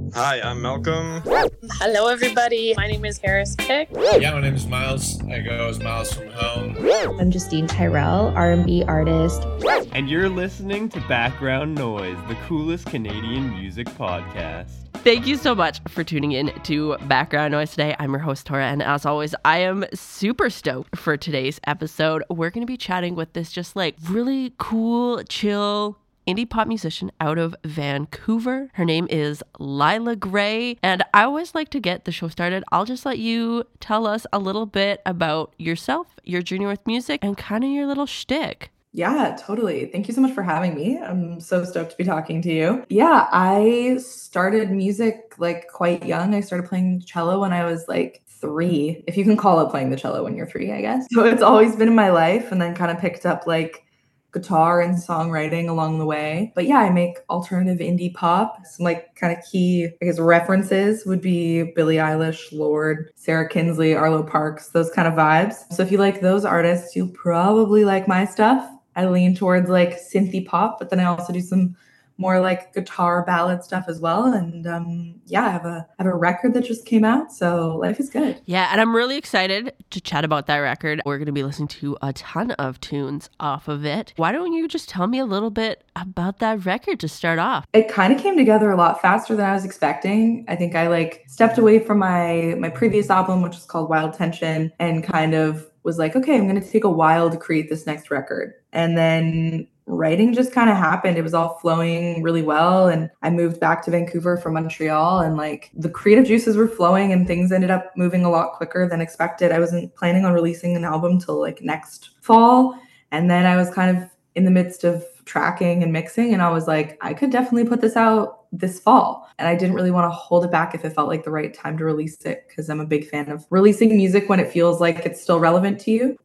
Hi, I'm Malcolm. Hello, everybody. My name is Harris Pick. Yeah, my name is Miles. I go as Miles from Home. I'm Justine Tyrell, R&B artist. And you're listening to Background Noise, the coolest Canadian music podcast. Thank you so much for tuning in to Background Noise today. I'm your host, Tora, and as always, I am super stoked for today's episode. We're going to be chatting with this just like really cool, chill indie pop musician out of Vancouver. Her name is Lila Gray, and I always like to get the show started. I'll just let you tell us a little bit about yourself, your journey with music, and kind of your little shtick. Yeah, totally. Thank you so much for having me. I'm so stoked to be talking to you. Yeah, I started music like quite young. I started playing cello when I was like 3, if you can call it playing the cello when you're 3, I guess. So it's always been in my life, and then kind of picked up like guitar and songwriting along the way. But yeah, I make alternative indie pop. Some like kind of key, I guess, references would be Billie Eilish, Lorde, Sarah Kinsley, Arlo Parks, those kind of vibes. So if you like those artists, you'll probably like my stuff. I lean towards like synthy pop, but then I also do some more like guitar ballad stuff as well. And yeah, I have a record that just came out, so life is good. Yeah, and I'm really excited to chat about that record. We're going to be listening to a ton of tunes off of it. Why don't you just tell me a little bit about that record to start off? It kind of came together a lot faster than I was expecting. I think I like stepped away from my previous album, which is called Wild Tension, and kind of was like, okay, I'm going to take a while to create this next record. And then writing just kind of happened. It was all flowing really well. And I moved back to Vancouver from Montreal, and like the creative juices were flowing and things ended up moving a lot quicker than expected. I wasn't planning on releasing an album till like next fall. And then I was kind of in the midst of tracking and mixing, and I was like, I could definitely put this out this fall. And I didn't really want to hold it back if it felt like the right time to release it, because I'm a big fan of releasing music when it feels like it's still relevant to you.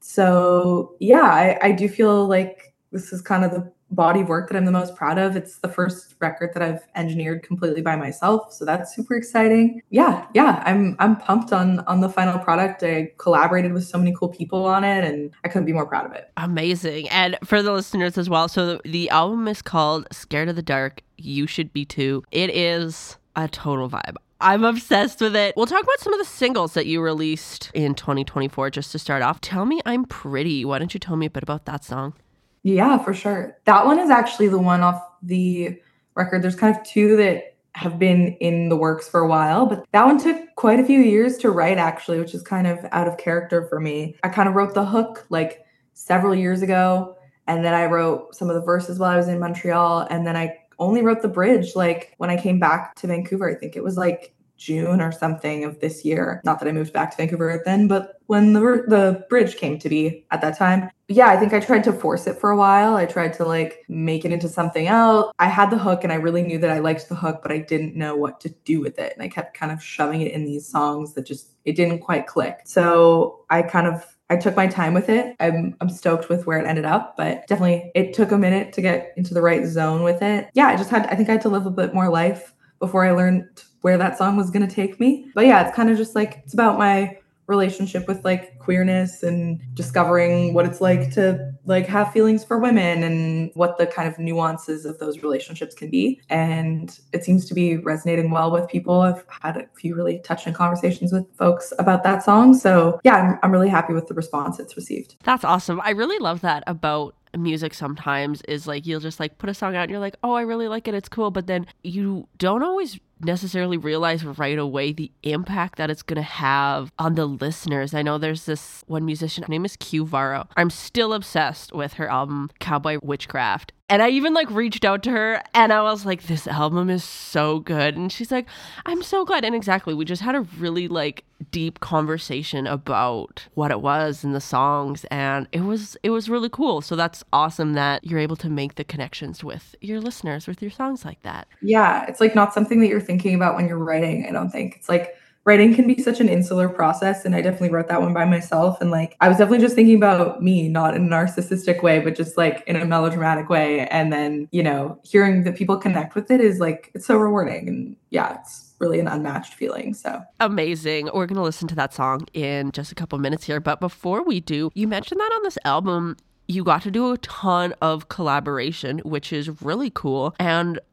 So yeah, I do feel like this is kind of the body of work that I'm the most proud of. It's the first record that I've engineered completely by myself, so that's super exciting. Yeah, I'm pumped on the final product. I collaborated with so many cool people on it, and I couldn't be more proud of it. Amazing. And for the listeners as well, so the album is called Scared of the Dark, You Should Be Too. It is a total vibe. I'm obsessed with it. We'll talk about some of the singles that you released in 2024 just to start off. Tell Me I'm Pretty. Why don't you tell me a bit about that song? Yeah, for sure. That one is actually the one off the record. There's kind of 2 that have been in the works for a while, but that one took quite a few years to write, actually, which is kind of out of character for me. I kind of wrote the hook like several years ago, and then I wrote some of the verses while I was in Montreal, and then I only wrote the bridge like when I came back to Vancouver. I think it was like June or something of this year. Not that I moved back to Vancouver then, but when the bridge came to be at that time. Yeah, I think I tried to force it for a while. I tried to like make it into something else. I had the hook and I really knew that I liked the hook, but I didn't know what to do with it. And I kept kind of shoving it in these songs that just, it didn't quite click. So I took my time with it. I'm stoked with where it ended up, but definitely it took a minute to get into the right zone with it. Yeah, I think I had to live a bit more life before I learned where that song was going to take me. But yeah, it's kind of just like, it's about my relationship with like queerness and discovering what it's like to like have feelings for women and what the kind of nuances of those relationships can be. And it seems to be resonating well with people. I've had a few really touching conversations with folks about that song. So yeah, I'm really happy with the response it's received. That's awesome. I really love that about music sometimes, is like you'll just like put a song out and you're like, oh, I really like it, it's cool, but then you don't always necessarily realize right away the impact that it's going to have on the listeners. I know there's this one musician, her name is Q Varro. I'm still obsessed with her album Cowboy Witchcraft. And I even like reached out to her and I was like, this album is so good. And she's like, I'm so glad. And exactly, we just had a really like deep conversation about what it was and the songs. And it was really cool. So that's awesome that you're able to make the connections with your listeners with your songs like that. Yeah, it's like not something that you're thinking about when you're writing, I don't think. It's like writing can be such an insular process, and I definitely wrote that one by myself, and like I was definitely just thinking about me, not in a narcissistic way, but just like in a melodramatic way. And then, you know, hearing that people connect with it is like, it's so rewarding. And yeah, it's really an unmatched feeling. So amazing. We're going to listen to that song in just a couple minutes here, but before we do, you mentioned that on this album you got to do a ton of collaboration, which is really cool. And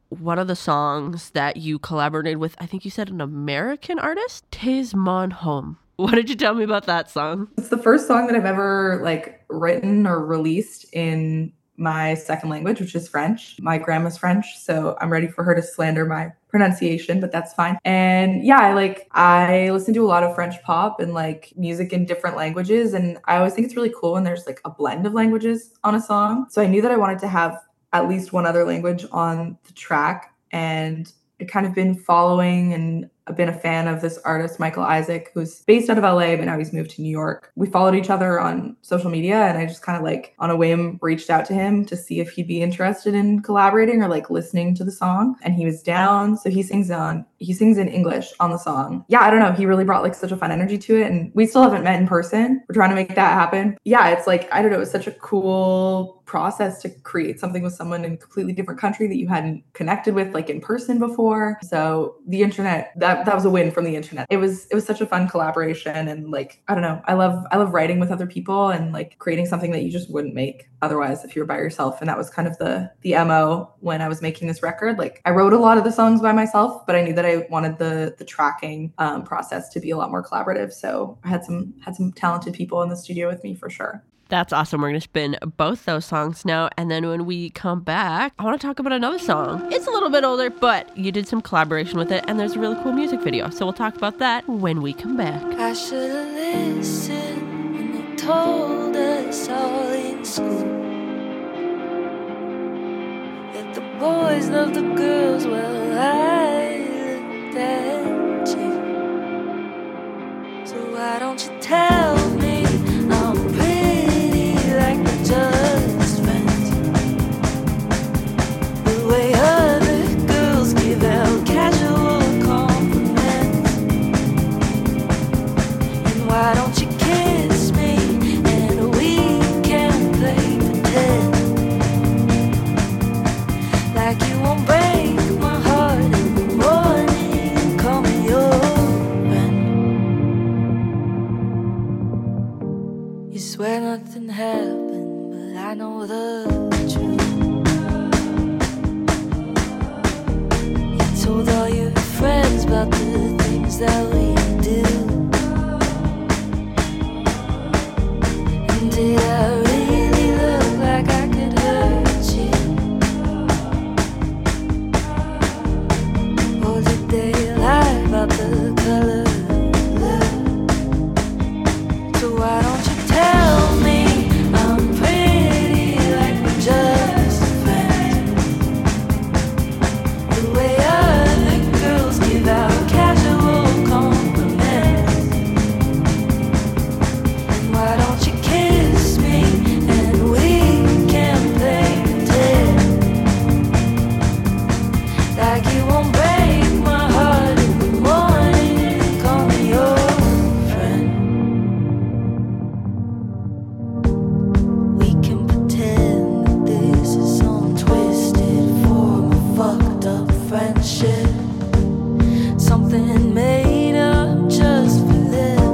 one of the songs that you collaborated with, I think you said an American artist, Tis Mon Home. What did you tell me about that song? It's the first song that I've ever written or released in my second language, which is French. My grandma's French, so I'm ready for her to slander my pronunciation, but that's fine. And yeah, I listen to a lot of French pop and music in different languages, and I always think it's really cool when there's a blend of languages on a song. So I knew that I wanted to have at least one other language on the track, and I've kind of been following and I've been a fan of this artist, Michael Isaac, who's based out of LA, but now he's moved to New York. We followed each other on social media, and I just kind of on a whim reached out to him to see if he'd be interested in collaborating or listening to the song. And he was down. So he sings in English on the song. Yeah, I don't know. He really brought such a fun energy to it. And we still haven't met in person. We're trying to make that happen. Yeah, it's I don't know, it was such a cool process to create something with someone in a completely different country that you hadn't connected with in person before. So the internet, that was a win from the internet. It was such a fun collaboration, and I don't know, I love writing with other people and creating something that you just wouldn't make otherwise if you were by yourself. And that was kind of the MO when I was making this record. I wrote a lot of the songs by myself, but I knew that I wanted the tracking process to be a lot more collaborative. So I had some talented people in the studio with me for sure. That's awesome. We're going to spin both those songs now. And then when we come back, I want to talk about another song. It's a little bit older, but you did some collaboration with it, and there's a really cool music video. So we'll talk about that when we come back. I should have listened when they told us all in school that the boys love the girls. Well, I looked at you. So why don't you tell me I'm pretty like we're just friends? The way other girls give out casual compliments. And why don't you kiss me and we can play pretend? Like you won't break my heart in the morning and call me your friend. You swear nothing happened, but I know the truth. You told all your friends about the things that we do. And did I really look like I could hurt you? Or did they lie about the color of blue? So why don't you tell me I'm pretty like we're just friends? The way other girls give out casual compliments. And why don't you kiss me and we can play pretend? Like you won't break my heart in the morning and call me your friend. We can pretend that this is some twisted form of fucked up friendship. Something made up just for them.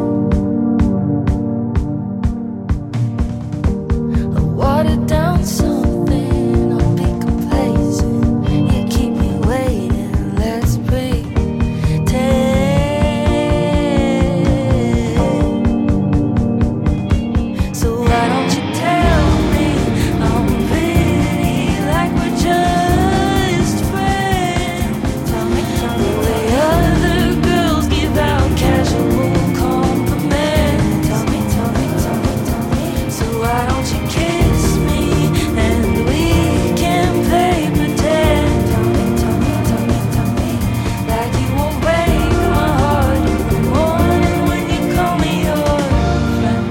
A watered down something, I'll be complacent. You keep me waiting, let's pretend. So why don't you tell me I'm pretty like we're just friends? Tell me the way other girls give out casual compliments. Tell me. So why don't you kiss me and we can play pretend? Tell me, like you won't break my heart in the morning when you call me your friend.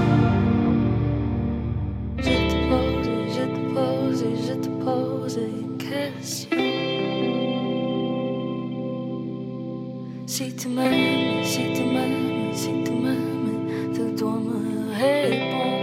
Je te pose, une question. Si tu m'aimes, tu dois me répondre.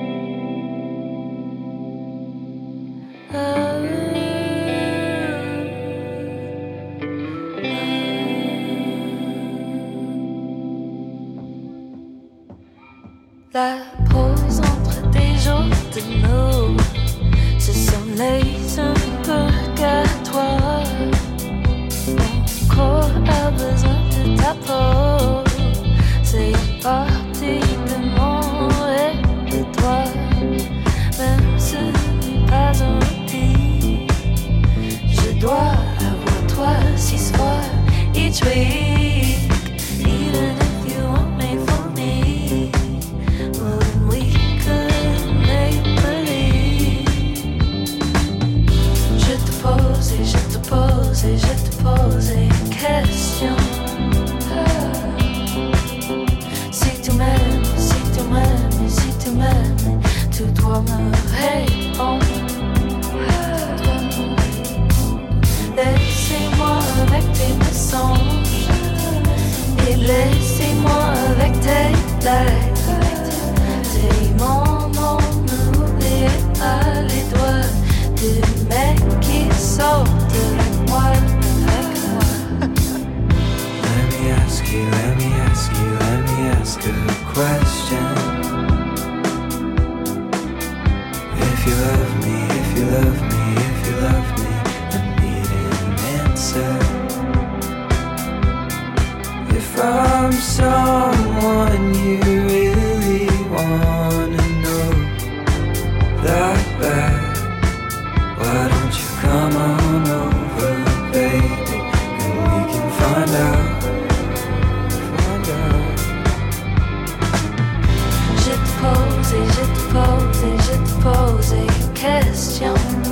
La pause entre des jours de nous, ce soleil, c'est un purgatoire. corps a besoin de ta peau. C'est une partie de moi et de toi. Même ce n'est pas un outil. Je dois avoir toi 6 fois each week. Even if you want me for me, well then we could make believe. Je te pose et je te pose et je te pose une question. Si tu m'aimes, si tu m'aimes, si tu m'aimes, tu dois me répondre. Laissez-moi avec tes mensonges et laissez-moi avec tes blagues. Tes mots, n'oubliez pas les doigts du mec qui sortent avec moi, avec moi. Let me ask you, let me ask you, let me ask a question. If you love me, if you love me, if you love me, I need an answer. If I'm someone you really wanna know that bad, why don't you come on over, baby, and we can find out, find out. Je te pose et je te pose et je te pose une question.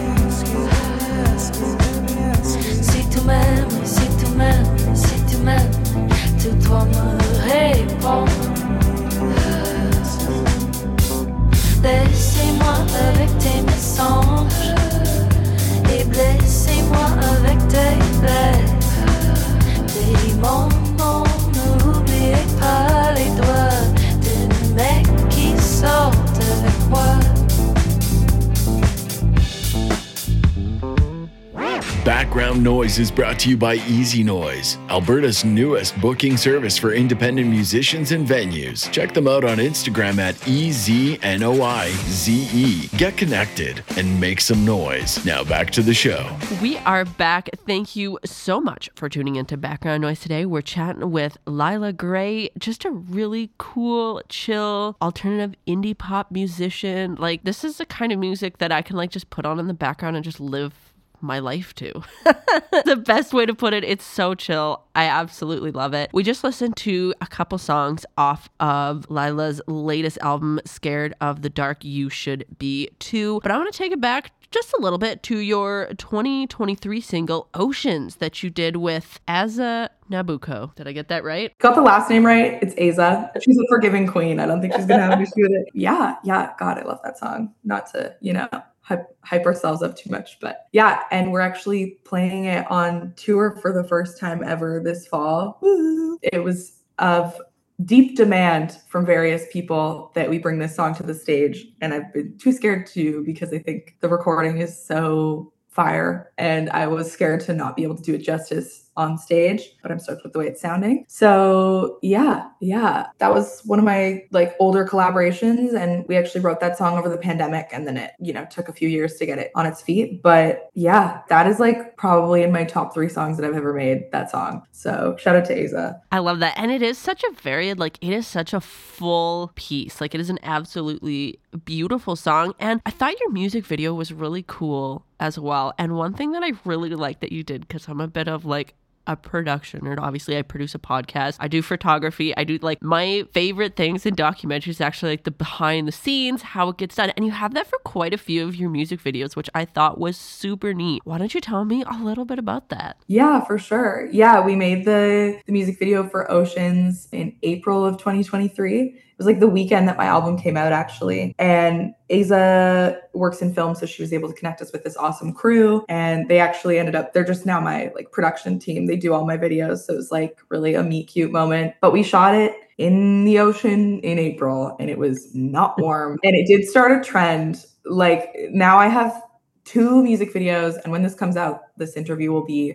Si tu m'aimes, si tu m'aimes, si tu m'aimes, tu dois me répondre. Laissez-moi avec tes mensonges et blessez-moi avec tes blagues. Tes mots, n'oubliez pas les doigts du mec qui sort avec moi. Background Noise is brought to you by Easy Noise, Alberta's newest booking service for independent musicians and venues. Check them out on Instagram at EZNOIZE. Get connected and make some noise. Now back to the show. We are back. Thank you so much for tuning into Background Noise today. We're chatting with Lila Gray, just a really cool, chill, alternative indie pop musician. Like, this is the kind of music that I can like just put on in the background and just live my life to. The best way to put it. It's so chill. I absolutely love it. We just listened to a couple songs off of Lila's latest album, Scared of the Dark You Should Be Too. But I want to take it back just a little bit to your 2023 single Oceans that you did with Aza Nabucco. Did I get that right? Got the last name right. It's Aza. She's a forgiving queen. I don't think she's gonna have an issue with it. Yeah. God, I love that song. Not to, hype ourselves up too much, but yeah. And we're actually playing it on tour for the first time ever this fall. Woo. It was of deep demand from various people that we bring this song to the stage. And I've been too scared to, because I think the recording is so fire and I was scared to not be able to do it justice on stage, but I'm stoked with the way it's sounding. So yeah, that was one of my like older collaborations, and we actually wrote that song over the pandemic, and then it, took a few years to get it on its feet. But yeah, that is like probably in my top 3 songs that I've ever made, that song. So shout out to Aza. I love that. And it is such a varied, like it is such a full piece. Like it is an absolutely beautiful song. And I thought your music video was really cool as well. And one thing that I really like that you did, because I'm a bit of like a production nerd. Obviously, I produce a podcast. I do photography. I do like my favorite things in documentaries, actually like the behind the scenes, how it gets done. And you have that for quite a few of your music videos, which I thought was super neat. Why don't you tell me a little bit about that? Yeah, for sure. Yeah, we made the music video for Oceans in April of 2023. It was like the weekend that my album came out, actually. And Aza works in film, so she was able to connect us with this awesome crew. And they actually they're just now my like production team. They do all my videos. So it was like really a meet cute moment. But we shot it in the ocean in April, and it was not warm. And it did start a trend. Like now I have 2 music videos. And when this comes out, this interview will be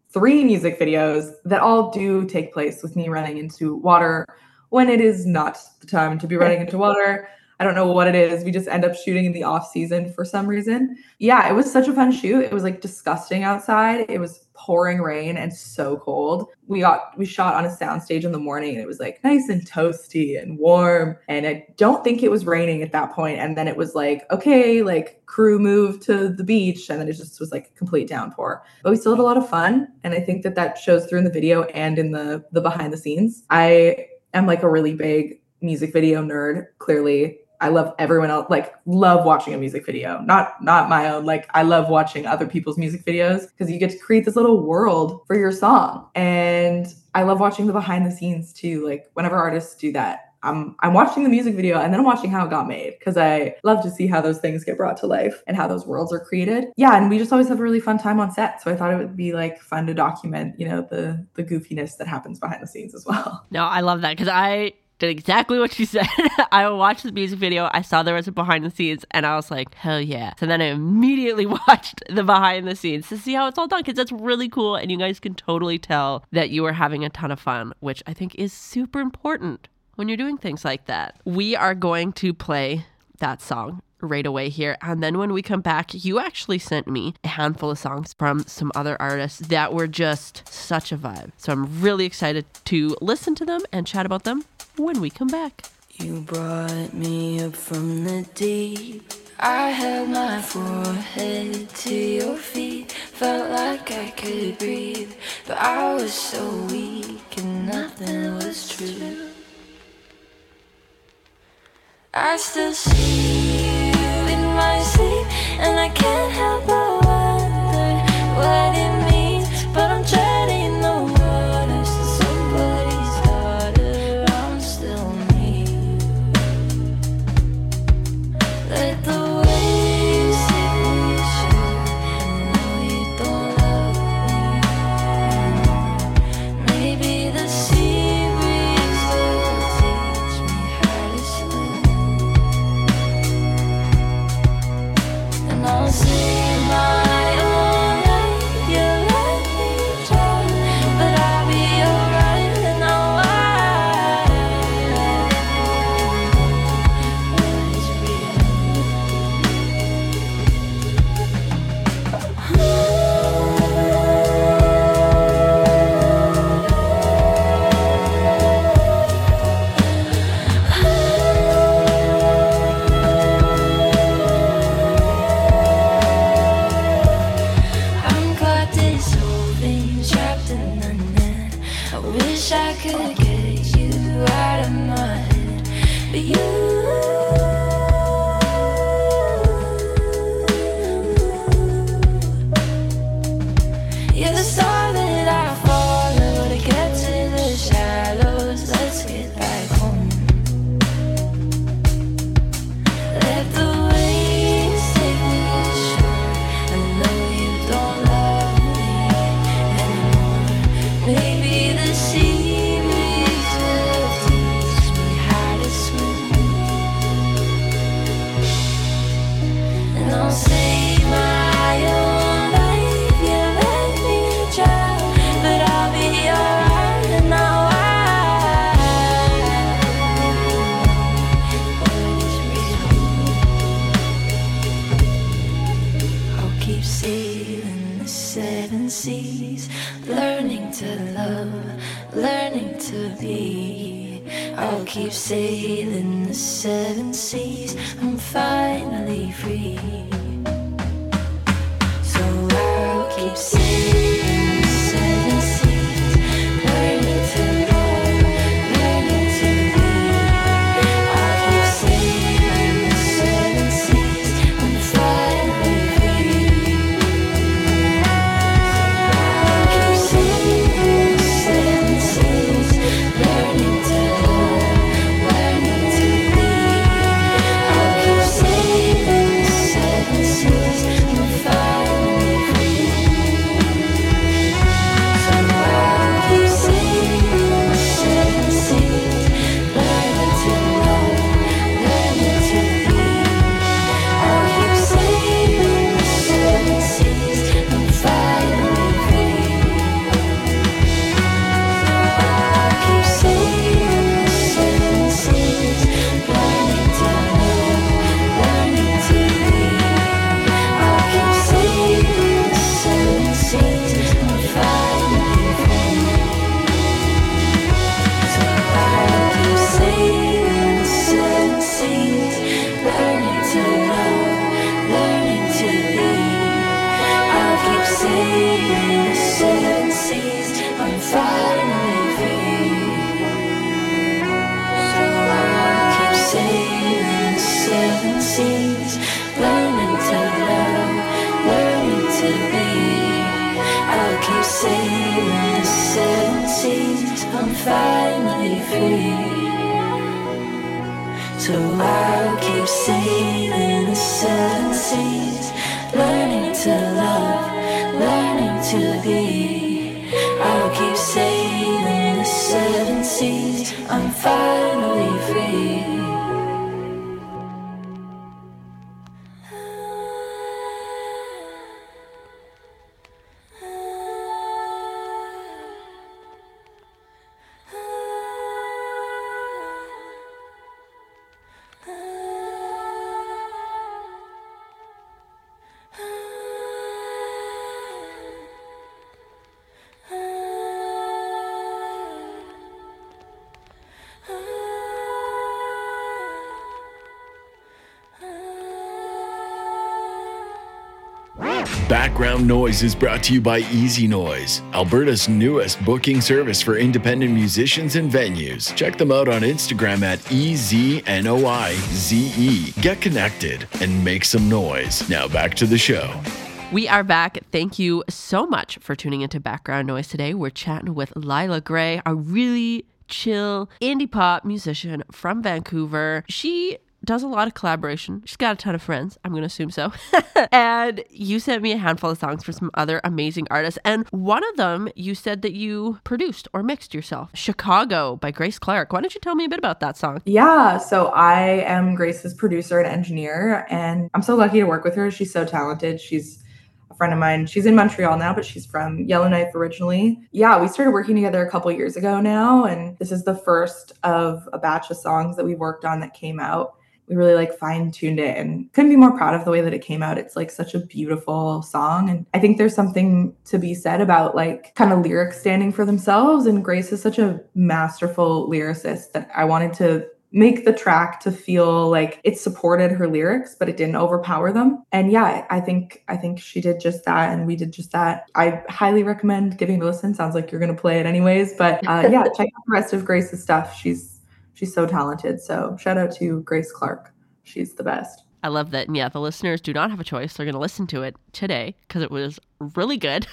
3 music videos that all do take place with me running into water when it is not the time to be running into water. I don't know what it is. We just end up shooting in the off season for some reason. Yeah, it was such a fun shoot. It was like disgusting outside. It was pouring rain and so cold. We shot on a soundstage in the morning and it was like nice and toasty and warm. And I don't think it was raining at that point. And then it was like, okay, like crew moved to the beach. And then it just was like a complete downpour. But we still had a lot of fun. And I think that shows through in the video and in the behind the scenes. I am like a really big music video nerd, clearly. I love everyone else, like love watching a music video, not my own. Like I love watching other people's music videos because you get to create this little world for your song. And I love watching the behind the scenes too. Like whenever artists do that, I'm watching the music video and then I'm watching how it got made because I love to see how those things get brought to life and how those worlds are created. Yeah, and we just always have a really fun time on set. So I thought it would be like fun to document, you know, the goofiness that happens behind the scenes as well. No, I love that because I did exactly what you said. I watched the music video. I saw there was a behind the scenes and I was like, hell yeah. So then I immediately watched the behind the scenes to see how it's all done because that's really cool. And you guys can totally tell that you are having a ton of fun, which I think is super important when you're doing things like that. We are going to play that song right away here. And then when we come back, you actually sent me a handful of songs from some other artists that were just such a vibe. So I'm really excited to listen to them and chat about them when we come back. You brought me up from the deep. I held my forehead to your feet. Felt like I could breathe, but I was so weak and nothing was true. I still see you in my sleep, and I can't help but wonder what it means. But I'm treading the water, so somebody's daughter. I'm still me. Let the waves take me ashore. I know you don't love me. Maybe the sea breeze will teach me how to swim. And I'll sing my own life, you let me drown, but I'll be alright and I'll I'm caught dissolving, trapped in the net. I wish I could get you out of my head, but you're the star that I follow to get to the shallows. Let's get back home. Let the waves take me ashore. I know you don't love me anymore. Maybe the sea breeze will teach me how to swim. And I'll save my own life. You let me drown, but I'll be alright and I'll I'll keep sailing the seven seas, learning to love, learning to be. I'll keep sailing the seven seas, I'm finally free. So I'll keep sailing the seven seas, learning to love, learning to be. I'll keep sailing the seven seas, I'm finally free. I'll keep sailing the seven seas, learning to love, learning to be. I'll keep sailing the seven seas, I'm finally free. I'm finally free. So I'll keep sailing the seven seas, learning to love, learning to be. I'll keep sailing the seven seas, I'm finally free. Background Noise is brought to you by Easy Noise, Alberta's newest booking service for independent musicians and venues. Check them out on Instagram at EZNOIZE. Get connected and make some noise. Now back to the show. We are back. Thank you so much for tuning into Background Noise today. We're chatting with Lila Gray, a really chill indie pop musician from Vancouver. She does a lot of collaboration. She's got a ton of friends. I'm going to assume so. And you sent me a handful of songs for some other amazing artists. And one of them, you said that you produced or mixed yourself. Chicago by Grace Clark. Why don't you tell me a bit about that song? Yeah, so I am Grace's producer and engineer, and I'm so lucky to work with her. She's so talented. She's a friend of mine. She's in Montreal now, but she's from Yellowknife originally. Yeah, we started working together a couple years ago now, and this is the first of a batch of songs that we worked on that came out. We really fine-tuned it and couldn't be more proud of the way that it came out. It's such a beautiful song. And I think there's something to be said about kind of lyrics standing for themselves. And Grace is such a masterful lyricist that I wanted to make the track to feel like it supported her lyrics, but it didn't overpower them. And yeah, I think she did just that, and we did just that. I highly recommend giving it a listen. Sounds like you're going to play it anyways, but yeah, check out the rest of Grace's stuff. She's so talented. So shout out to Grace Clark. She's the best. I love that. And yeah, the listeners do not have a choice. They're going to listen to it today because it was really good.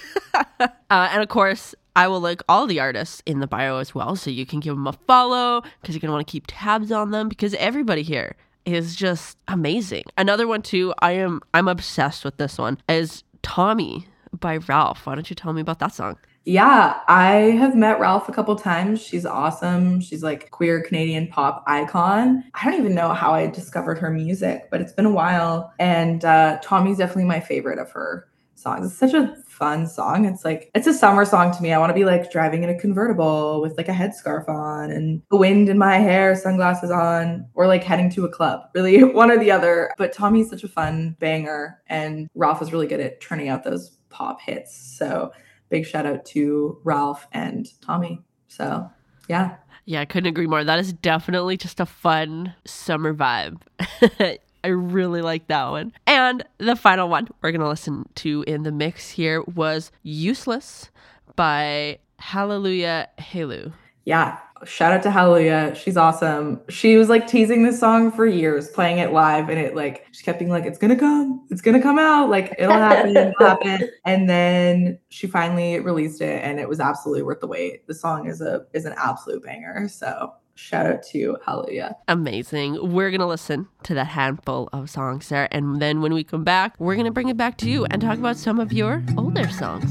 And of course, I will link all the artists in the bio as well, so you can give them a follow because you're going to want to keep tabs on them because everybody here is just amazing. Another one too, I'm obsessed with this one, is Tommy by Ralph. Why don't you tell me about that song? Yeah, I have met Ralph a couple times. She's awesome. She's queer Canadian pop icon. I don't even know how I discovered her music, but it's been a while. And Tommy's definitely my favorite of her songs. It's such a fun song. It's a summer song to me. I want to be driving in a convertible with a headscarf on and the wind in my hair, sunglasses on, or heading to a club. Really one or the other. But Tommy's such a fun banger, and Ralph is really good at turning out those pop hits. So big shout out to Ralph and Tommy. So, yeah. Yeah, I couldn't agree more. That is definitely just a fun summer vibe. I really like that one. And the final one we're going to listen to in the mix here was Useless by Hallelujah Halu. Yeah, shout out to Hallelujah. She's awesome. She was teasing this song for years, playing it live, and it she kept being it's gonna come out, it'll happen. And then she finally released it, and it was absolutely worth the wait. The song is an absolute banger. So shout out to Hallelujah. Amazing. We're gonna listen to that handful of songs there, and then when we come back, we're gonna bring it back to you and talk about some of your older songs.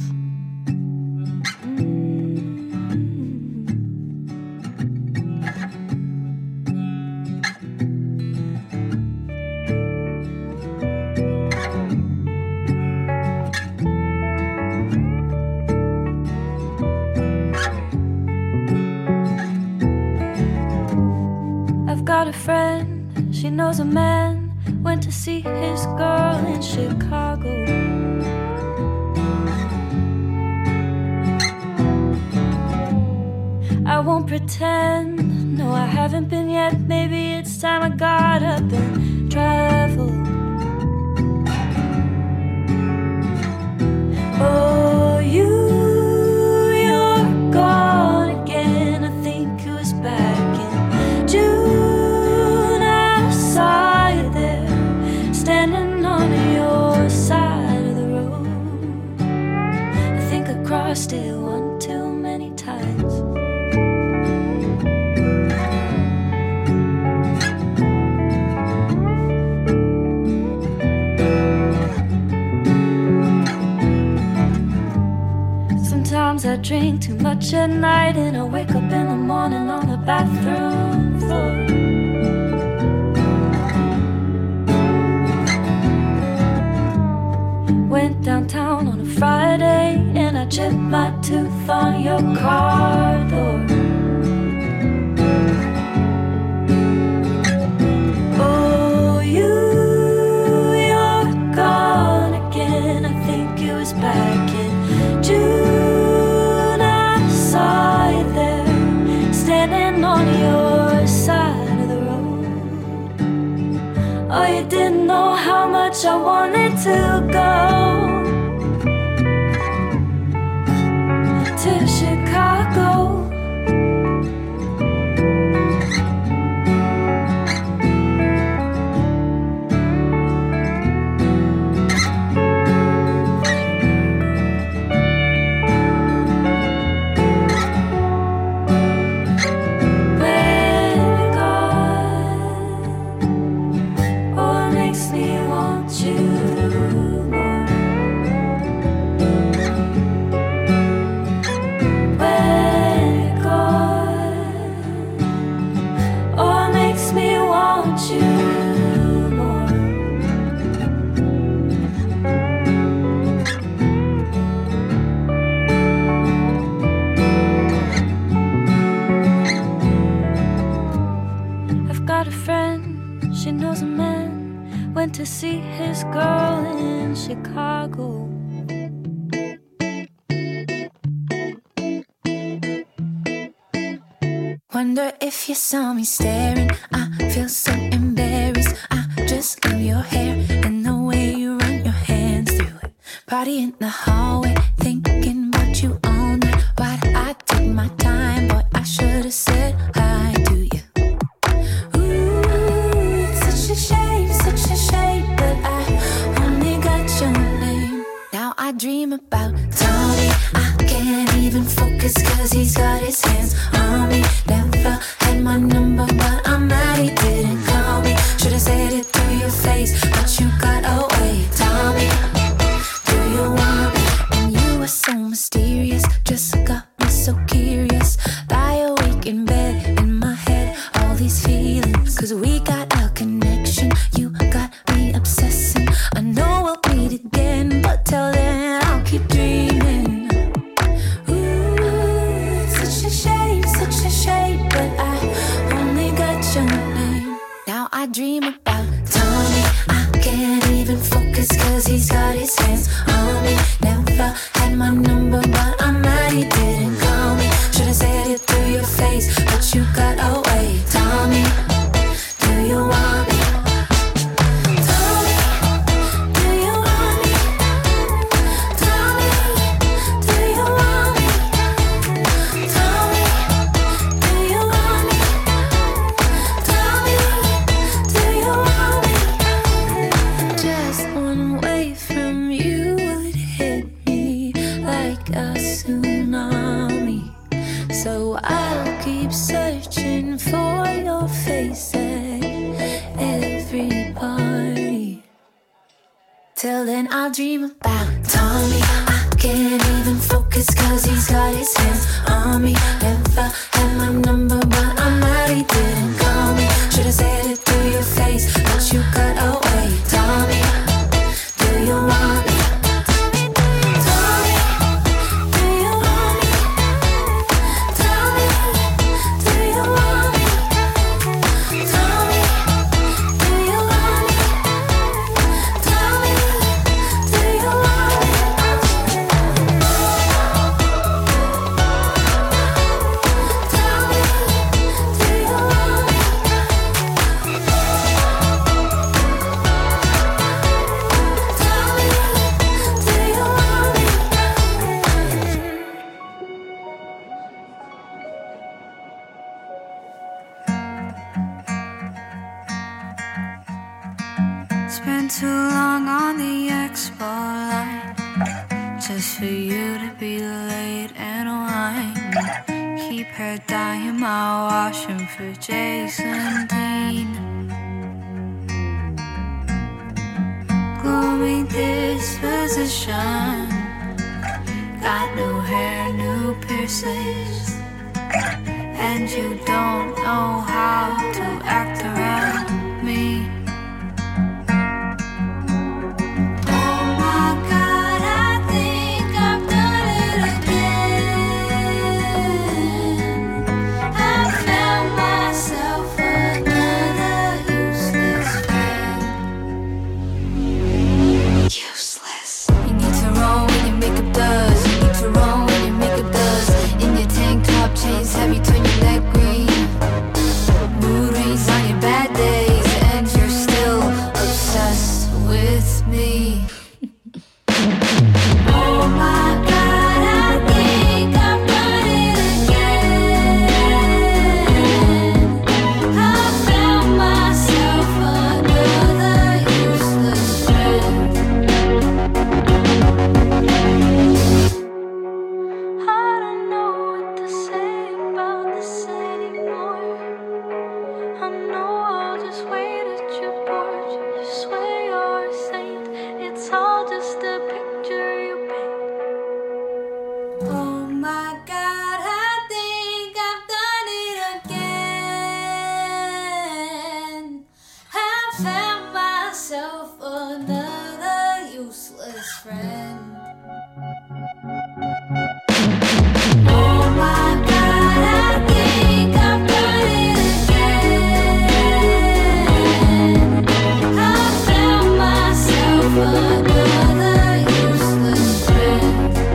Got a friend, she knows a man, went to see his girl in Chicago. I won't pretend, no I haven't been yet, maybe it's time I got up and traveled. Oh, you're gone again, I think it was back in June. Saw you there, standing on your side of the road. I think I crossed it one too many times. watch at night, and I wake up in the morning on the bathroom floor. Went downtown on a Friday, and I chipped my tooth on your car door. Oh, you're gone again. I think it was back in June. I saw you there, standing on your side of the road. Oh, you didn't know how much I wanted to go to Chicago. To see his girl in Chicago. Wonder if you saw me staring. I feel so embarrassed. I just love your hair and the way you run your hands through it. Party in the hallway, thinking about you all night. Why'd I take my time? Boy, I should've said hi to you. Ooh, it's such a shame, but I only got your name. Now I dream about Tommy. I can't even focus 'cause he's got his hands on me. Never had my number, but I'm mad he didn't call me. Should've said it to your face, but you got away. Tommy, do you want me? And you were so mysterious, just got me so curious. Lie awake in bed, in my head, all these feelings. 'Cause we got a connection, you got me obsessing. I know we'll meet again, but till then I'll keep dreaming. Ooh, it's such a shame, but I only got your name. Now I dream about Tommy. I can't even focus 'cause he's got his hands on me. Never had my number, but I'm mad he didn't call me. Should've said it to your face, but you got away. Tommy, do you want me? Till then I'll dream about Tommy. I can't even focus 'cause he's got his hands on me. Never had my number, but I'm mad he didn't call me. Should've said it to your face, but you got away. Tommy, do you want me? Spent too long on the expo line just for you to be late and whine. Keep her dying my washing for Jason Dean. Gloomy disposition, Got new hair, new piercings, and you don't know how to act around me. Oh my God, I think I've done it again. I found myself another useless friend. Useless. You need to roll when your makeup does. You need to roll when your makeup does. In your tank top, chains heavy, turn your neck green. Mood rings on your bad days, and you're still obsessed with me. Oh my God, I think I've done it again. I found myself another useless friend. I don't know what to say about this anymore. I know I'll just wait at your porch. You swear you're a saint. It's all just a picture you paint. Oh my God, I think I've done it again. I found myself another useless friend. Oh my God, I think I've done it again. I found myself another useless friend.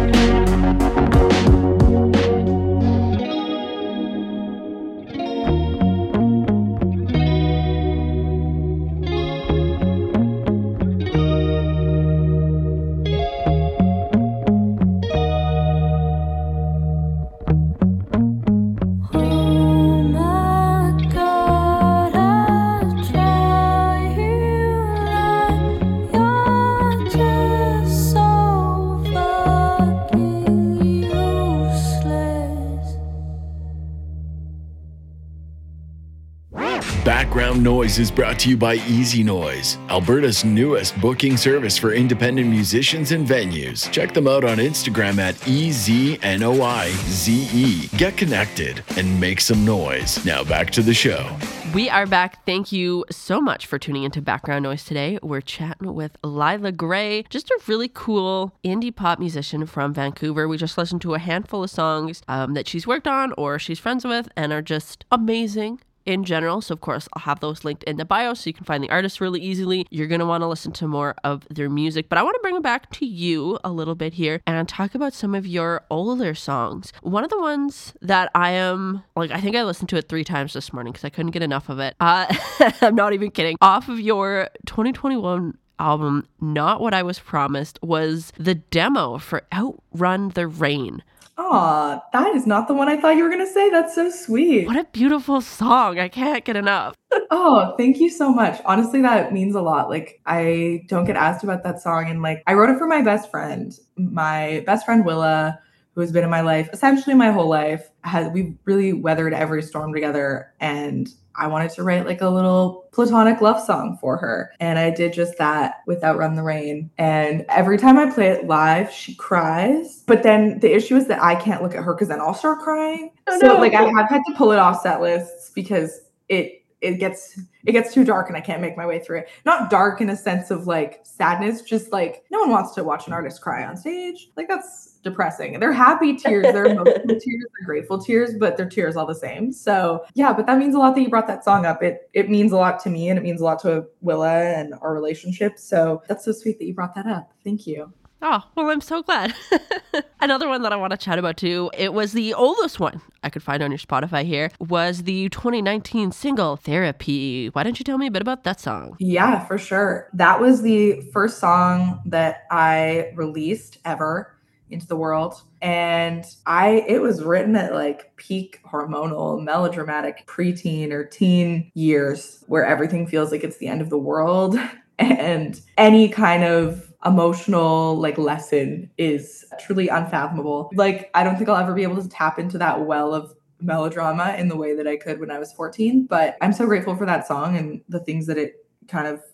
Oh my God, I try you like you're just so fucking useless. Background Noise is brought to you by Easy Noise, Alberta's newest booking service for independent musicians and venues. Check them out on Instagram at EZNOIZE. Get connected and make some noise. Now back to the show. We are back. Thank you so much for tuning into Background Noise today. We're chatting with Lila Gray, just a really cool indie pop musician from Vancouver. We just listened to a handful of songs that she's worked on or she's friends with and are just amazing in general. So of course I'll have those linked in the bio so you can find the artists really easily. You're going to want to listen to more of their music, but I want to bring it back to you a little bit here and talk about some of your older songs. One of the ones that I think I listened to it 3 times this morning because I couldn't get enough of it. I'm not even kidding. Off of your 2021 album, Not What I Was Promised, was the demo for Outrun the Rain. Aw, that is not the one I thought you were going to say. That's so sweet. What a beautiful song. I can't get enough. Oh, thank you so much. Honestly, that means a lot. Like, I don't get asked about that song. And like, I wrote it for my best friend. My best friend, Willa, who has been in my life essentially my whole life. We've really weathered every storm together. And I wanted to write like a little platonic love song for her. And I did just that with Outrun the Rain. And every time I play it live, she cries. But then the issue is that I can't look at her because then I'll start crying. I have had to pull it off set lists because it gets too dark and I can't make my way through it. Not dark in a sense of like sadness, just like no one wants to watch an artist cry on stage. Like that's depressing. They're happy tears, they're emotional tears, they're grateful tears, but they're tears all the same. So yeah, but that means a lot that you brought that song up. It means a lot to me and it means a lot to Willa and our relationship. So that's so sweet that you brought that up. Thank you. Oh, well, I'm so glad. Another one that I want to chat about too, it was the oldest one I could find on your Spotify here, was the 2019 single, Therapy. Why don't you tell me a bit about that song? Yeah, for sure. That was the first song that I released ever into the world. And it was written at like peak hormonal, melodramatic preteen or teen years where everything feels like it's the end of the world. And any kind of emotional like lesson is truly unfathomable. Like, I don't think I'll ever be able to tap into that well of melodrama in the way that I could when I was 14. But I'm so grateful for that song and the things that it kind of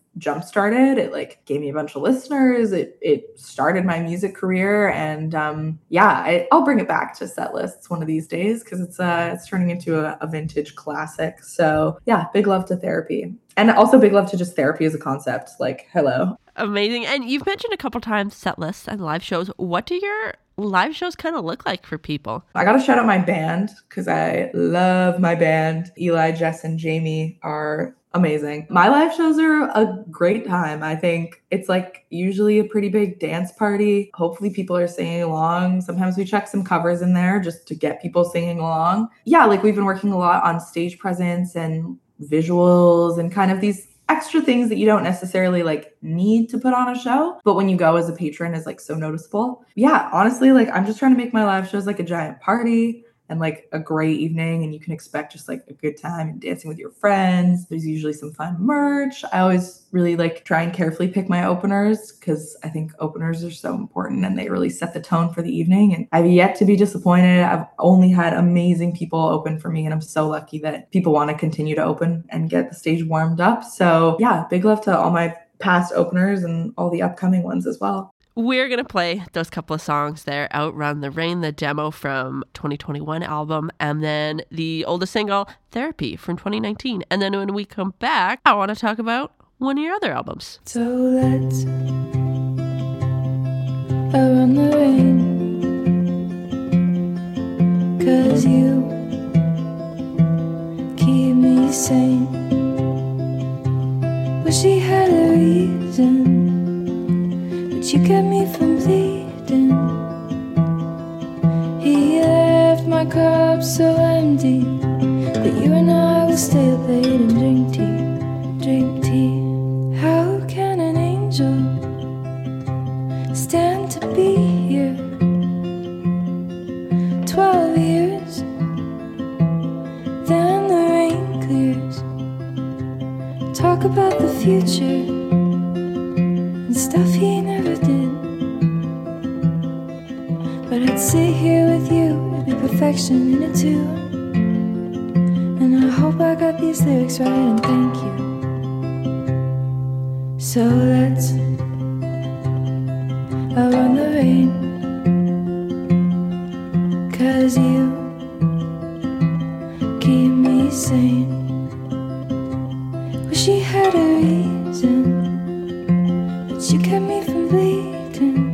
jump started. It like gave me a bunch of listeners. It started my music career, and I'll bring it back to set lists one of these days because it's turning into a vintage classic. So yeah, big love to therapy, and also big love to just therapy as a concept. Like, hello. Amazing. And you've mentioned a couple times set lists and live shows. What do your live shows kind of look like for people? I got to shout out my band because I love my band. Eli, Jess, and Jamie are amazing. My live shows are a great time. I think it's like usually a pretty big dance party. Hopefully people are singing along. Sometimes we check some covers in there just to get people singing along. Yeah, like we've been working a lot on stage presence and visuals and kind of these extra things that you don't necessarily like need to put on a show, but when you go as a patron is like so noticeable. Yeah, honestly, like I'm just trying to make my live shows like a giant party and like a great evening, and you can expect just like a good time and dancing with your friends. There's usually some fun merch. I always really like try and carefully pick my openers because I think openers are so important and they really set the tone for the evening, and I've yet to be disappointed. I've only had amazing people open for me, and I'm so lucky that people want to continue to open and get the stage warmed up. So yeah, big love to all my past openers and all the upcoming ones as well. We're going to play those couple of songs there, Outrun the Rain, the demo from 2021 album, and then the oldest single, Therapy, from 2019. And then when we come back, I want to talk about one of your other albums. So let's outrun the rain, 'cause you keep me sane. Wish she had a reason, but you kept me from bleeding. He left my cup so empty, but you and I will stay up late and drink tea, drink tea. How can an angel stand to be here? 12 years, then the rain clears. Talk about the future and stuff he never did. But I'd sit here with you, it'd be perfection in a tune. And I hope I got these lyrics right, and thank you. So let's outrun the rain, 'cause you keep me sane. Wish she had a reason, but you kept me from bleeding.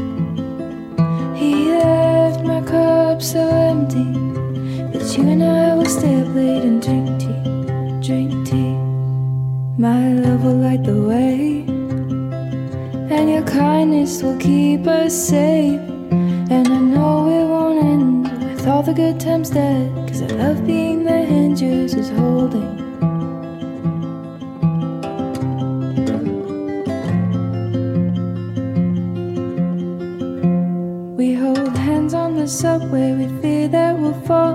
He left my cup so empty, but you and I will stay up late and drink tea, drink tea. My love will light the way, and your kindness will keep us safe. And I know it won't end with all the good times dead, 'cause I love being the hand yours is holding. We hold hands on the subway, we fear that we'll fall.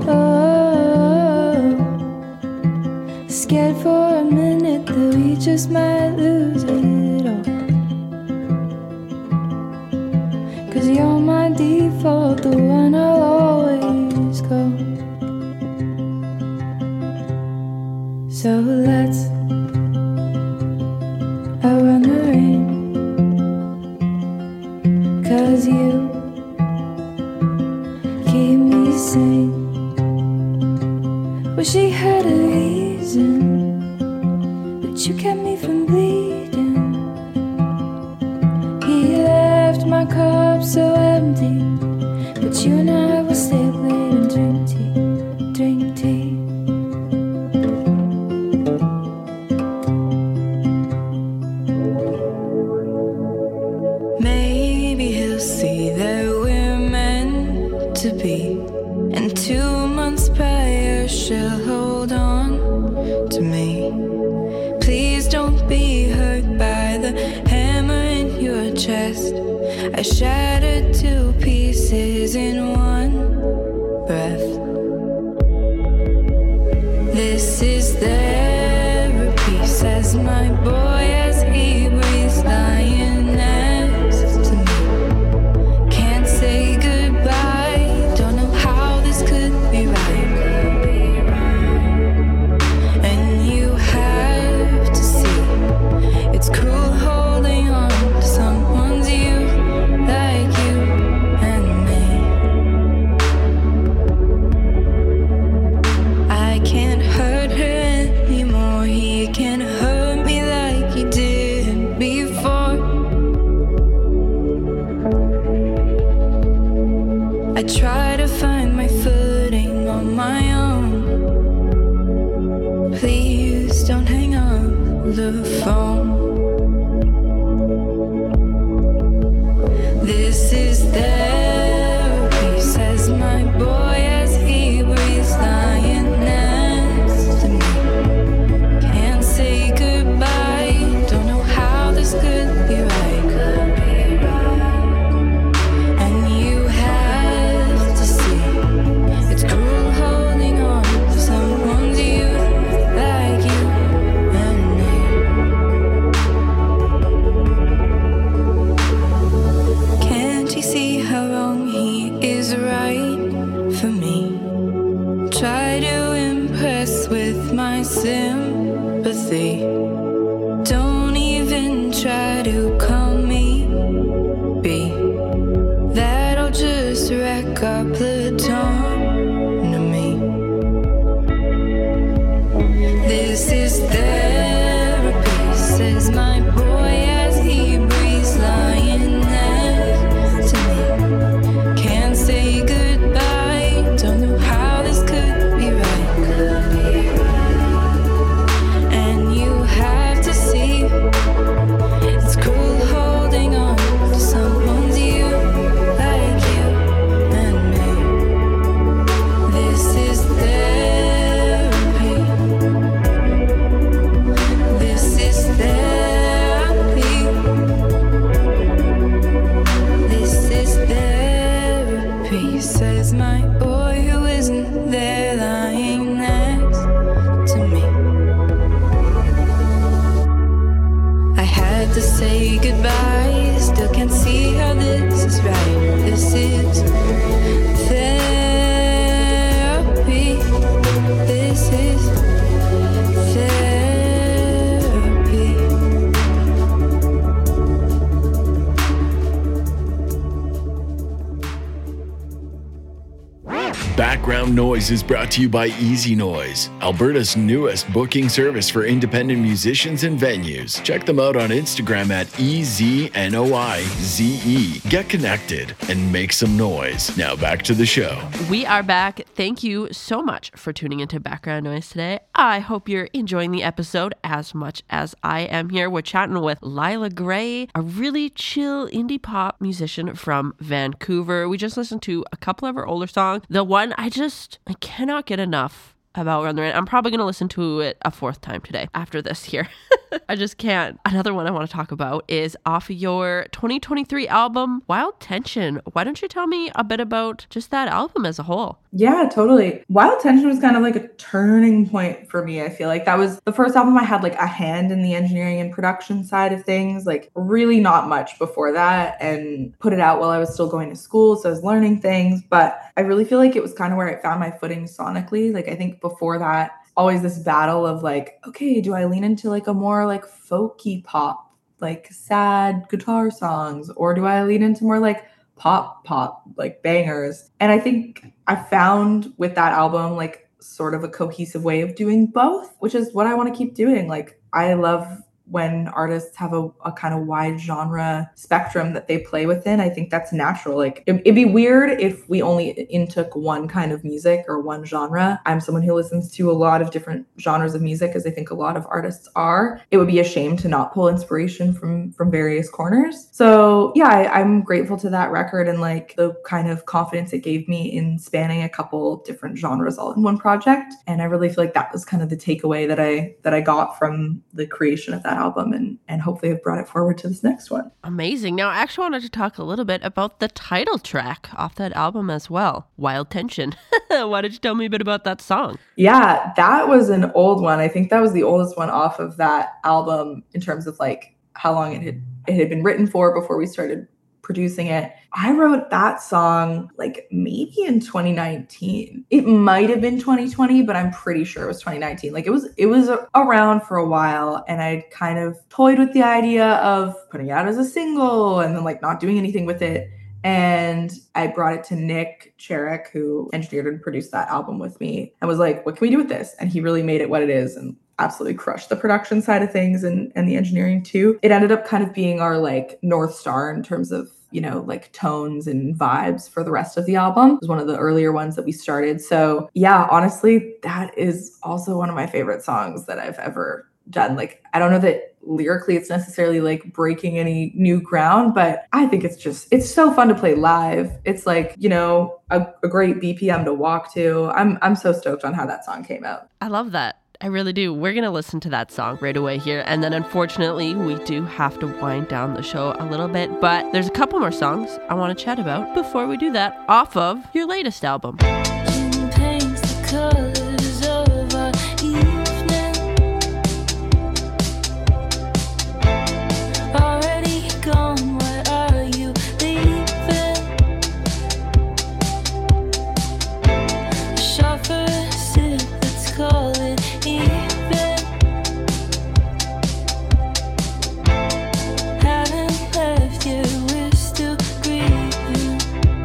Oh, scared for a minute that we just might lose it all. 'Cause you're my default, the one I'll always go. So let's outrun the rain, 'cause you keep me sane. Wish she had a reason, but you kept me from bleeding. He left my cup so empty, but you and I will stay up late and drink tea, drink tea. Maybe he'll see that we're meant to be, and 2 months prior she'll hold on to me. Please don't be hurt by the hammer in your chest. I shattered to pieces in one breath. This is therapy, says my boy as he breathes lying next to me. Can't say goodbye, don't know how this could be right. And you have to see I try to find my footing on my own. Please don't hang up the phone. This is therapy, says my boy as he breathes, lying next to me. Can't say goodbye, don't know how this could be right. And you have to see, it's cruel holding on to someone's youth like you and me. Can't you see how wrong he is right for me? Try to impress with my sympathy. Don't even try to call me B. That'll just wreck our platonomy. This is therapy, says my boy as he breathes, lying next to me. Can't say goodbye, don't know how this could be right. And you have to see, it's cruel holding on to someone's you like you and me. This is therapy. This is therapy. This is therapy, says my boy who isn't there lying next to me. I had to say goodbye, still can't see how this is right. This is therapy. This is therapy. Background Noise is brought to you by Easy Noise, Alberta's newest booking service for independent musicians and venues. Check them out on Instagram at EZNOIZE. Get connected and make some noise. Now back to the show. We are back. Thank you so much for tuning into Background Noise today. I hope you're enjoying the episode as much as I am here. We're chatting with Lila Gray, a really chill indie pop musician from Vancouver. We just listened to a couple of her older songs. The one I cannot get enough about Run the Rain. I'm probably going to listen to it a fourth time today after this here. I just can't. Another one I want to talk about is off of your 2023 album, Wild Tension. Why don't you tell me a bit about just that album as a whole? Yeah, totally. Wild Tension was kind of like a turning point for me. I feel like that was the first album I had like a hand in the engineering and production side of things, like really not much before that, and put it out while I was still going to school. So I was learning things, but I really feel like it was kind of where I found my footing sonically. Like I think before that, always this battle of like, okay, do I lean into like a more like folky pop, like sad guitar songs, or do I lean into more like pop, like bangers? And I think I found with that album, like sort of a cohesive way of doing both, which is what I want to keep doing. Like I love when artists have a kind of wide genre spectrum that they play within. I think that's natural. Like it'd be weird if we only intook one kind of music or one genre. I'm someone who listens to a lot of different genres of music, as I think a lot of artists are. It would be a shame to not pull inspiration from various corners. So yeah, I'm grateful to that record and like the kind of confidence it gave me in spanning a couple different genres all in one project. And I really feel like that was kind of the takeaway that I got from the creation of that album, and hopefully I've brought it forward to this next one. Amazing. Now, I actually wanted to talk a little bit about the title track off that album as well, Wild Tension. Why don't you tell me a bit about that song? Yeah, that was an old one. I think that was the oldest one off of that album in terms of like how long it had been written for before we started producing it. I wrote that song like maybe in 2019. It might have been 2020, but I'm pretty sure it was 2019. Like it was around for a while, and I'd kind of toyed with the idea of putting it out as a single and then like not doing anything with it. And I brought it to Nick Cherrick, who engineered and produced that album with me, and was like, what can we do with this? And he really made it what it is and absolutely crushed the production side of things and the engineering too. It ended up kind of being our like North Star in terms of like tones and vibes for the rest of the album. It was one of the earlier ones that we started. So yeah, honestly, that is also one of my favorite songs that I've ever done. Like, I don't know that lyrically it's necessarily like breaking any new ground, but I think it's so fun to play live. It's like, a great BPM to walk to. I'm so stoked on how that song came out. I love that. I really do. We're going to listen to that song right away here. And then unfortunately, we do have to wind down the show a little bit. But there's a couple more songs I want to chat about before we do that off of your latest album. Paints the colors of our evening. Already gone, where are you leaving? A shot for a sip, let's call it even. Haven't left yet, we're still grieving.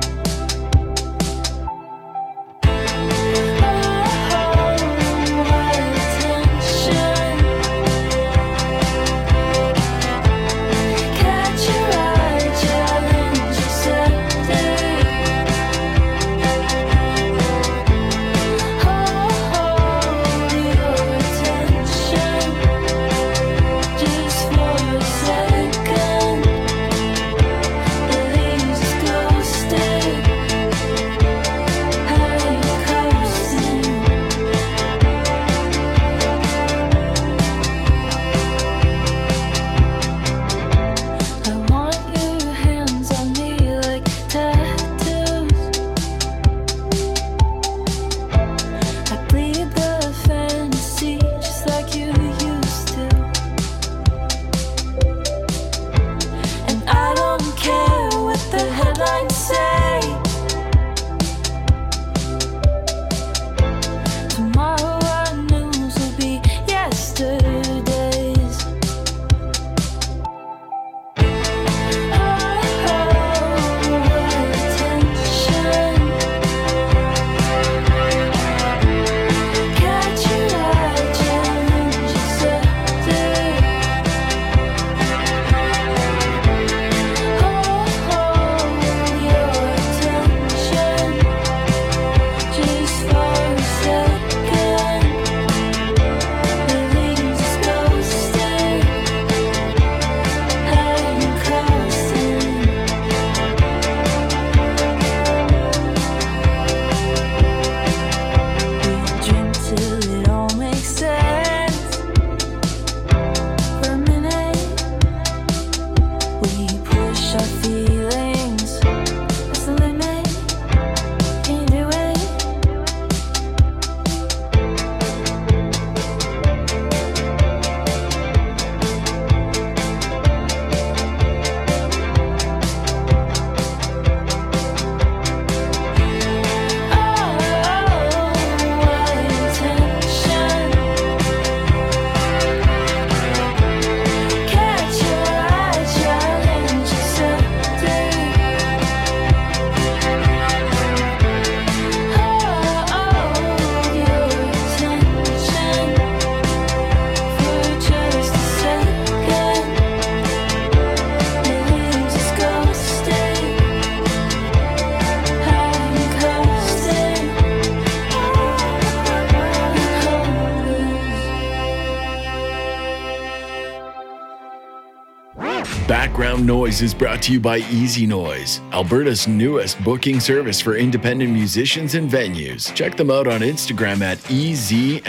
Background Noise is brought to you by Easy Noise, Alberta's newest booking service for independent musicians and venues. Check them out on Instagram at EZNOIZE.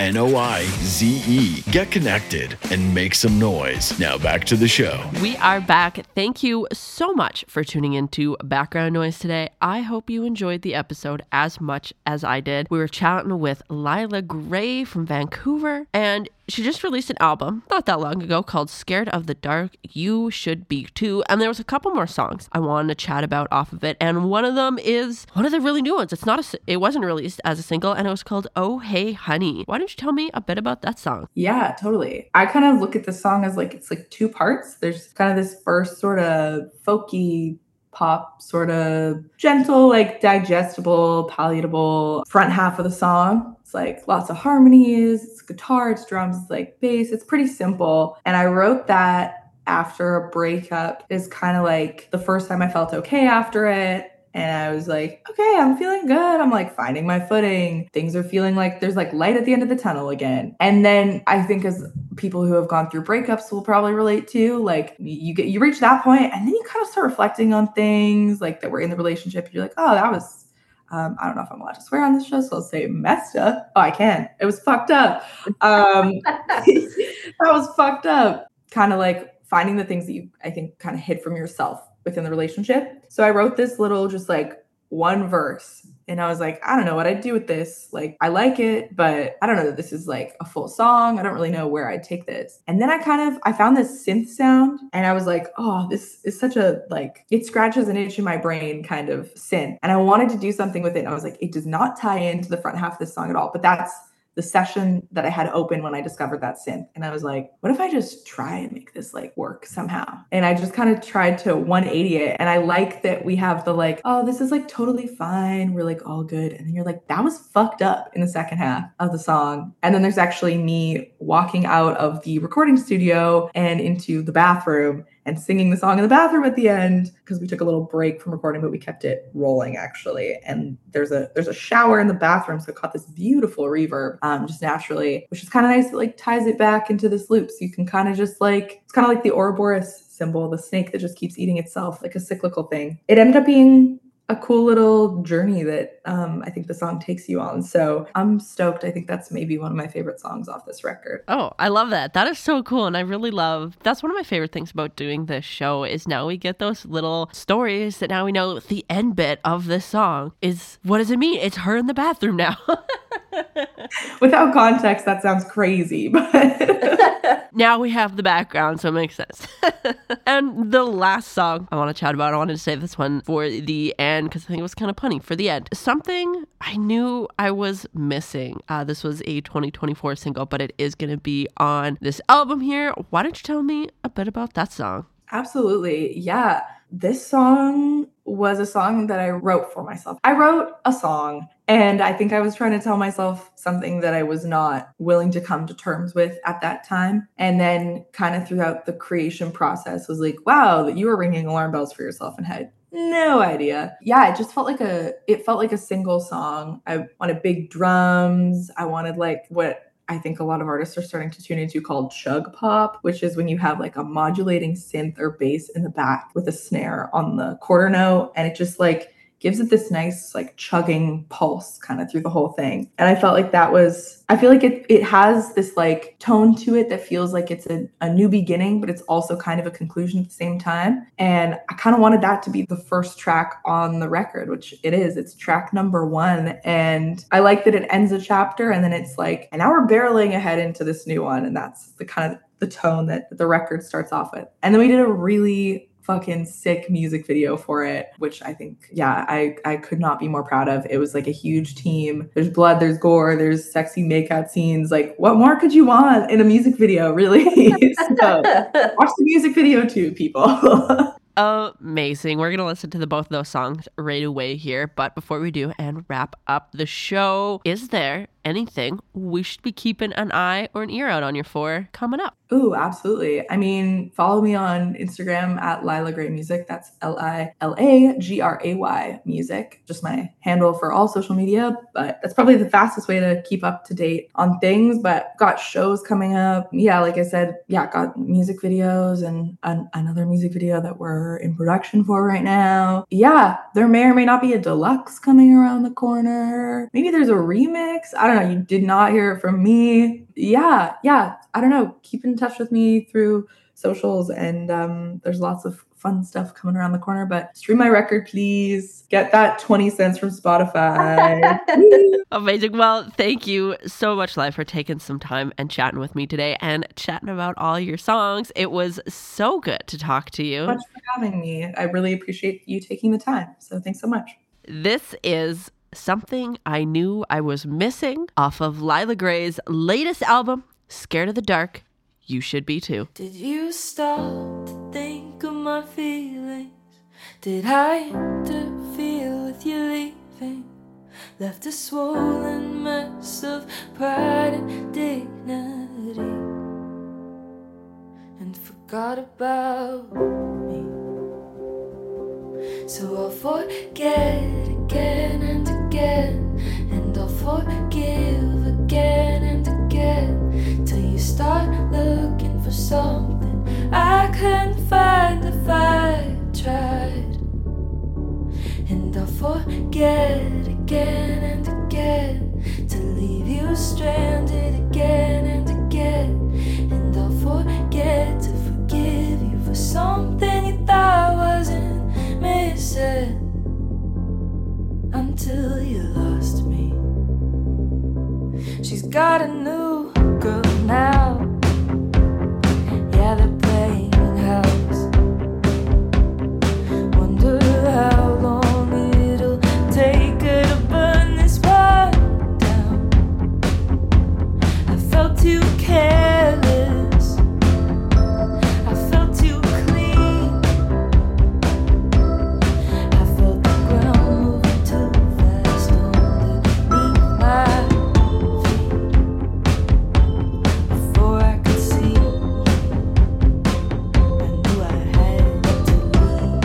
Get connected and make some noise. Now back to the show. We are back. Thank you so much for tuning into Background Noise today. I hope you enjoyed the episode as much as I did. We were chatting with Lila Gray from Vancouver, and she just released an album not that long ago called Scared of the Dark. You should be too. And there was a couple more songs I wanted to chat about off of it. And one of them is one of the really new ones. It wasn't released as a single, and it was called Oh Hey Honey. Why don't you tell me a bit about that song? Yeah, totally. I kind of look at the song as it's two parts. There's kind of this first sort of folky pop, sort of gentle, digestible, palatable front half of the song. It's lots of harmonies, it's guitar, it's drums, it's bass. It's pretty simple. And I wrote that after a breakup is kind of like the first time I felt okay after it. And I was like, okay, I'm feeling good. I'm like finding my footing. Things are feeling like there's like light at the end of the tunnel again. And then I think as people who have gone through breakups will probably relate to, like you reach that point and then you kind of start reflecting on things like that were in the relationship. You're like, oh, that was, I don't know if I'm allowed to swear on this show, so I'll say messed up. Oh, I can. It was fucked up. That was fucked up. Kind of like finding the things that you, I think, kind of hid from yourself within the relationship. So I wrote this little, just like one verse, and I was like, I don't know what I'd do with this. Like, I like it, but I don't know that this is like a full song. I don't really know where I'd take this. And then I found this synth sound, and I was like, oh, this is such a, like, it scratches an itch in my brain kind of synth. And I wanted to do something with it. And I was like, it does not tie into the front half of this song at all, but that's the session that I had open when I discovered that synth. And I was like, what if I just try and make this like work somehow? And I just kind of tried to 180 it. And I like that we have the like, oh, this is like totally fine. We're like all good. And then you're like, that was fucked up in the second half of the song. And then there's actually me walking out of the recording studio and into the bathroom and singing the song in the bathroom at the end, because we took a little break from recording, but we kept it rolling actually. And there's a shower in the bathroom, so it caught this beautiful reverb just naturally, which is kind of nice. It like ties it back into this loop, so you can kind of just like, it's kind of like the Ouroboros symbol, the snake that just keeps eating itself, like a cyclical thing. It ended up being a cool little journey that I think the song takes you on. So I'm stoked. I think that's maybe one of my favorite songs off this record. Oh, I love that. That is so cool. And I really love, that's one of my favorite things about doing this show is now we get those little stories that now we know the end bit of this song is, what does it mean? It's her in the bathroom now. Without context, that sounds crazy, but now we have the background, so it makes sense. And the last song I want to chat about, I wanted to save this one for the end because I think it was kind of punny for the end. Something I knew I was missing. This was a 2024 single, but it is going to be on this album here. Why don't you tell me a bit about that song? Absolutely. Yeah. This song was a song that I wrote for myself. I wrote a song, and I think I was trying to tell myself something that I was not willing to come to terms with at that time. And then kind of throughout the creation process was like, wow, that you were ringing alarm bells for yourself and had no idea. Yeah, it just felt like a single song. I wanted big drums. I wanted like what I think a lot of artists are starting to tune into called chug pop, which is when you have like a modulating synth or bass in the back with a snare on the quarter note. And it just like gives it this nice like chugging pulse kind of through the whole thing. And I felt like I feel like it has this like tone to it that feels like it's a new beginning, but it's also kind of a conclusion at the same time. And I kind of wanted that to be the first track on the record, which it is. It's track number 1. And I like that it ends a chapter and then it's like, and now we're barreling ahead into this new one. And that's the kind of the tone that the record starts off with. And then we did a really fucking sick music video for it, which I think, yeah, I could not be more proud of. It was like a huge team. There's blood, there's gore, there's sexy makeout scenes. Like, what more could you want in a music video, really? So, watch the music video too, people. Amazing. We're going to listen to both of those songs right away here. But before we do and wrap up the show, is there anything we should be keeping an eye or an ear out on your for coming up? Ooh, absolutely. I mean, follow me on Instagram at Lila Gray Music. That's LILAGRAY Music. Just my handle for all social media. But that's probably the fastest way to keep up to date on things. But got shows coming up. Yeah, like I said, got music videos and another music video that we're in production for right now. Yeah, there may or may not be a deluxe coming around the corner. Maybe there's a remix. I don't know. You did not hear it from me. Yeah. I don't know. Keep in touch with me through socials, and there's lots of fun stuff coming around the corner. But stream my record, please. Get that 20 cents from Spotify. Amazing. Well, thank you so much, Liv, for taking some time and chatting with me today and chatting about all your songs. It was so good to talk to you. Thanks so much for having me. I really appreciate you taking the time. So thanks so much. This is Something I Knew I Was Missing off of Lila Gray's latest album, Scared of the Dark. You should be too. Did you stop to think of my feelings? Did I interfere with you leaving? Left a swollen mess of pride and dignity, and forgot forgot about me. So I'll forget again and again, and I'll forgive again and again, till you start looking for something I couldn't find if I tried. And I'll forget again and again, to leave you stranded again and again. And I'll forget to forgive you for something you thought wasn't missing, until you lost me. She's got a new girl now. Yeah, they're playing house. Wonder how long it'll take her to burn this one down. I felt too careless, I felt too clean, I felt the ground moving too fast underneath my feet. Before I could see, I knew I had to leave.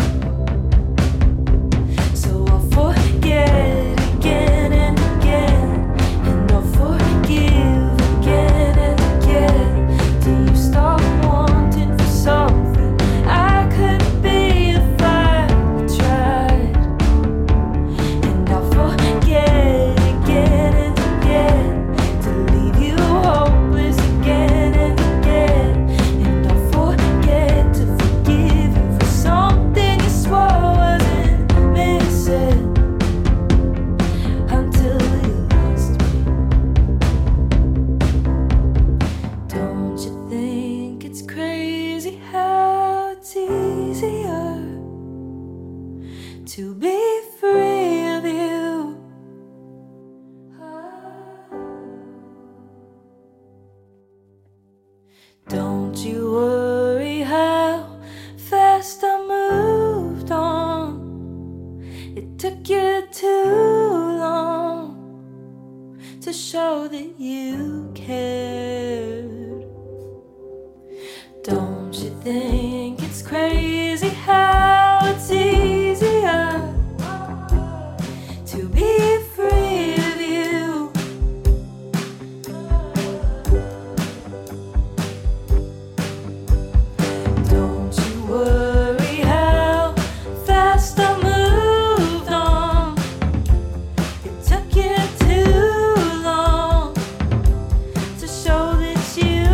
So I'll forget again and again, and I'll forgive again and again, till you stop wanting for something I couldn't be if I tried. And I'll forget again and again, to leave you hopeless again and again. And I'll forget to forgive you for something you swore wasn't missing, until you lost me. Don't you think it's crazy how it's easier to be free of you? Don't you worry how fast I moved on. It took you too long to show that you cared. Don't you think it's crazy how it's easier to be free of you? Don't you worry how fast I moved on. It took you too long to show that you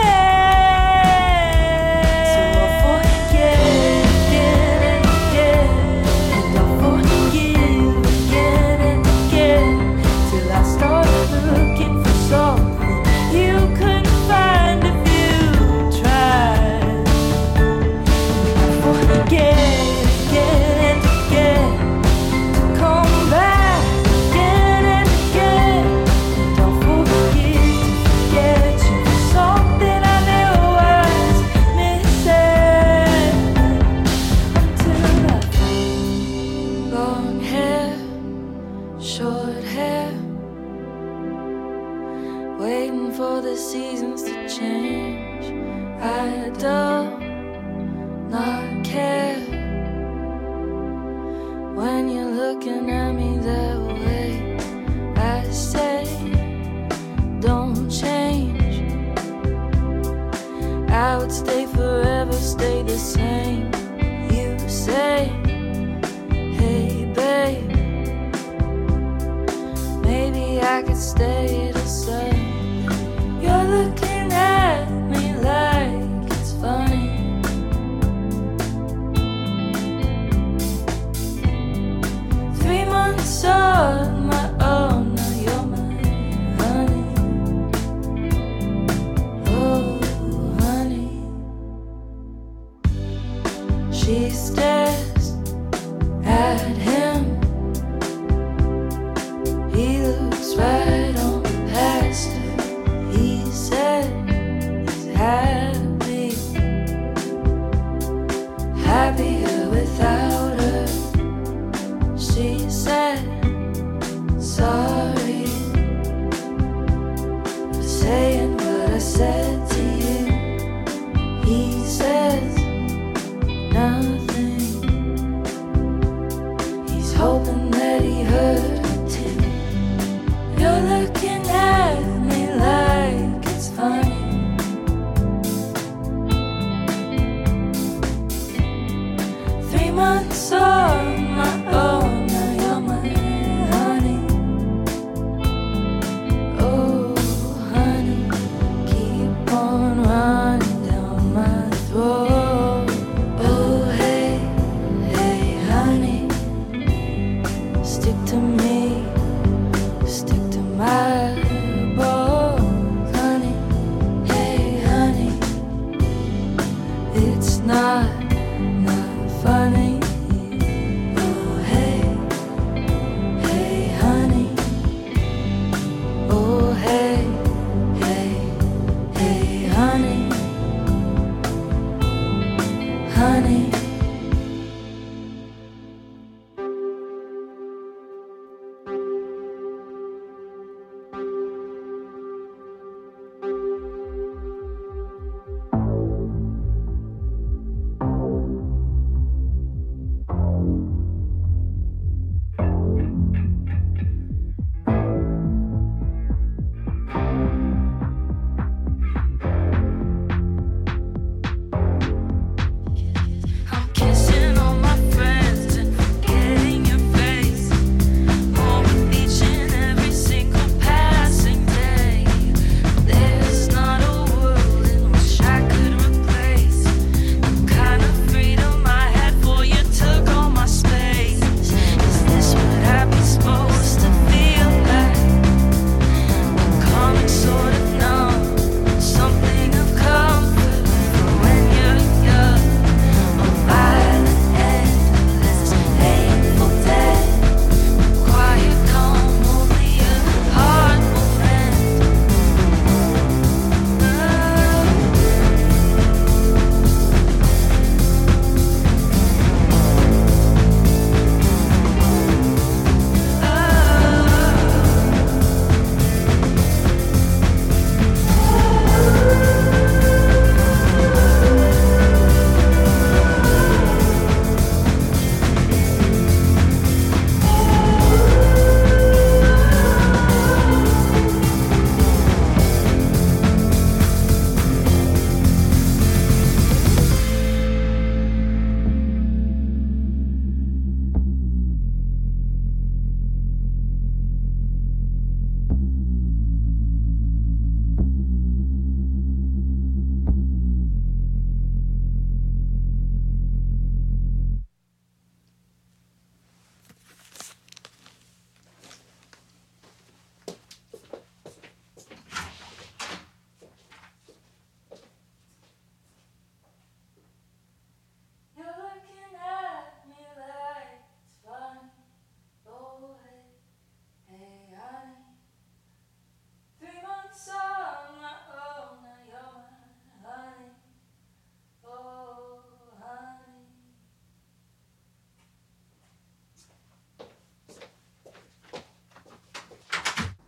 care. So I'll forget again and again, and I'll forgive again and again, till I start looking for something you couldn't find if you tried. I'll forget again and again, to come back again and again. And I'll forget to forget you for something I knew was missing, until I found long hair, short hair, waiting for the seasons to change. I don't not care when you're looking at me that way. I say, don't change. I would stay forever, stay the same. You say, hey babe, maybe I could stay the same. You're looking at me like it's funny. 3 months on my own, now you're my honey. Oh, honey. She stares at him. He looks right on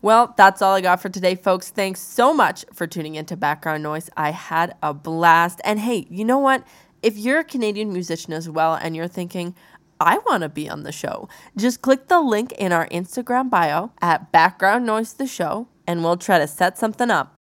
Well, that's all I got for today, folks. Thanks so much for tuning into Background Noise. I had a blast. And hey, you know what? If you're a Canadian musician as well and you're thinking, I want to be on the show, just click the link in our Instagram bio at Background Noise the Show and we'll try to set something up.